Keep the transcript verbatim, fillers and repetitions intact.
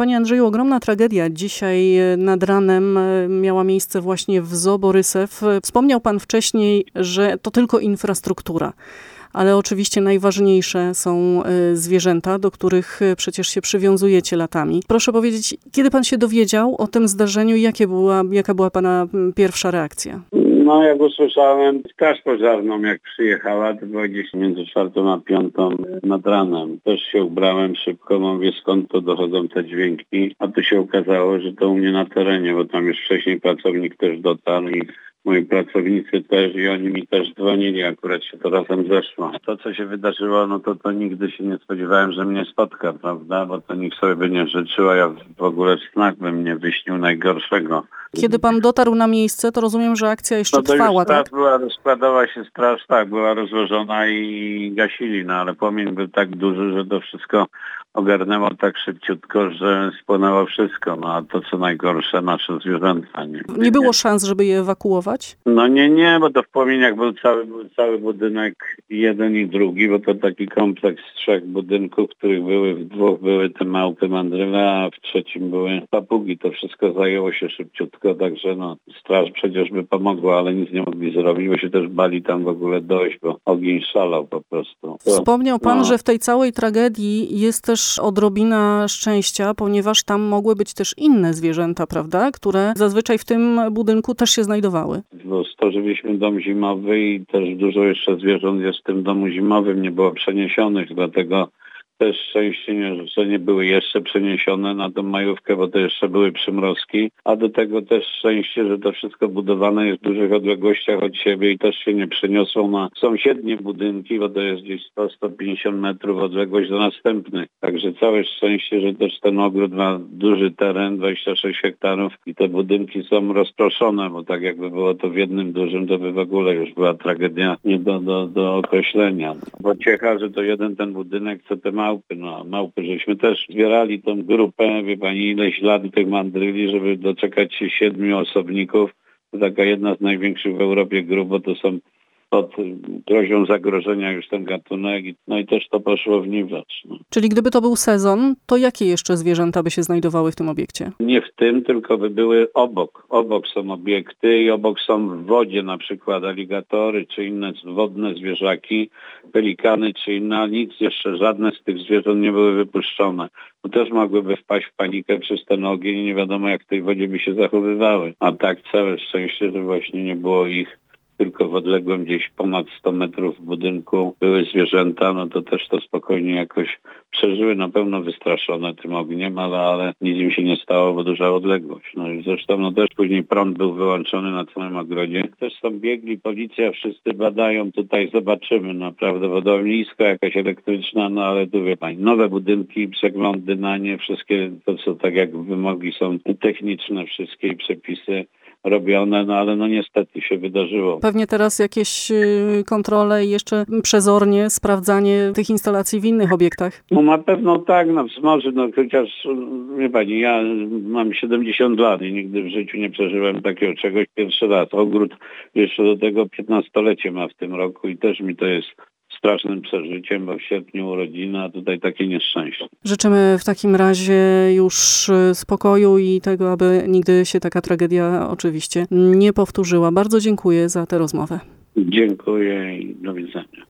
Panie Andrzeju, ogromna tragedia. Dzisiaj nad ranem miała miejsce właśnie w Zoo Borysew. Wspomniał pan wcześniej, że to tylko infrastruktura. Ale oczywiście najważniejsze są zwierzęta, do których przecież się przywiązujecie latami. Proszę powiedzieć, kiedy pan się dowiedział o tym zdarzeniu i jakie była, jaka była pana pierwsza reakcja? No, jak usłyszałem straż pożarną, jak przyjechała, to było gdzieś między czwartą a piątą nad ranem. Też się ubrałem szybko, mówię, skąd to dochodzą te dźwięki, a tu się okazało, że to u mnie na terenie, bo tam już wcześniej pracownik też dotarł i moi pracownicy też i oni mi też dzwonili, akurat się to razem zeszło. To, co się wydarzyło, no to to nigdy się nie spodziewałem, że mnie spotka, prawda, bo to nikt sobie by nie życzył, a ja w ogóle w snach bym nie wyśnił najgorszego. Kiedy pan dotarł na miejsce, to rozumiem, że akcja jeszcze no to trwała, już straż tak? była, składała się straż, tak, była rozłożona i gasili, no ale płomień był tak duży, że to wszystko ogarnęło tak szybciutko, że spłonęło wszystko, no a to co najgorsze, nasze zwierzęta. Nie, nie było szans, żeby je ewakuować? No nie, nie, bo to w płomieniach był cały, był cały budynek, jeden i drugi, bo to taki kompleks trzech budynków, w których były, w dwóch były te małpy mandryle, a w trzecim były papugi. To wszystko zajęło się szybciutko, także no straż przecież by pomogła, ale nic nie mogli zrobić, bo się też bali tam w ogóle dojść, bo ogień szalał po prostu. To, Wspomniał pan, no. że w tej całej tragedii jest też odrobina szczęścia, ponieważ tam mogły być też inne zwierzęta, prawda, które zazwyczaj w tym budynku też się znajdowały. No, stworzyliśmy dom zimowy i też dużo jeszcze zwierząt jest w tym domu zimowym, nie było przeniesionych, dlatego też szczęście, że nie były jeszcze przeniesione na tą majówkę, bo to jeszcze były przymrozki, a do tego też szczęście, że to wszystko budowane jest w dużych odległościach od siebie i też się nie przeniosło na sąsiednie budynki, bo to jest gdzieś sto do stu pięćdziesięciu metrów odległość do następnych. Także całe szczęście, że też ten ogród ma duży teren, dwadzieścia sześć hektarów i te budynki są rozproszone, bo tak jakby było to w jednym dużym, to by w ogóle już była tragedia nie do, do, do określenia. Bo ciecha, że to jeden ten budynek, co te małe Małpy, no małpy, żeśmy też zbierali tą grupę, wie pani, ileś lat tych mandryli, żeby doczekać się siedmiu osobników. To taka jedna z największych w Europie grup, bo to są pod groźbą zagrożenia już ten gatunek, no i też to poszło w niwecz. No. Czyli gdyby to był sezon, to jakie jeszcze zwierzęta by się znajdowały w tym obiekcie? Nie w tym, tylko by były obok. Obok są obiekty i obok są w wodzie na przykład aligatory czy inne wodne zwierzaki, pelikany czy inne, nic jeszcze, żadne z tych zwierząt nie były wypuszczone. Bo też mogłyby wpaść w panikę przez ten ogień i nie wiadomo jak w tej wodzie by się zachowywały. A tak całe szczęście, że właśnie nie było ich. Tylko w odległym gdzieś ponad sto metrów w budynku były zwierzęta, no to też to spokojnie jakoś przeżyły, na pewno wystraszone tym ogniem, ale, ale nic im się nie stało, bo duża odległość. No i zresztą no też później prąd był wyłączony na całym ogrodzie. Też są biegli, policja, wszyscy badają, tutaj zobaczymy, no prawdopodobnie iskra jakaś elektryczna, no ale tu wie pani, nowe budynki, przeglądy na nie, wszystkie to co tak jak wymogi są techniczne, wszystkie przepisy robione, no ale no niestety się wydarzyło. Pewnie teraz jakieś kontrole i jeszcze przezornie sprawdzanie tych instalacji w innych obiektach. No na pewno tak, no może, no chociaż, wie pani, ja mam siedemdziesiąt lat i nigdy w życiu nie przeżyłem takiego czegoś pierwszy raz. Ogród jeszcze do tego piętnastolecie ma w tym roku i też mi to jest strasznym przeżyciem, bo w sierpniu urodziny, a tutaj takie nieszczęście. Życzymy w takim razie już spokoju i tego, aby nigdy się taka tragedia oczywiście nie powtórzyła. Bardzo dziękuję za tę rozmowę. Dziękuję i do widzenia.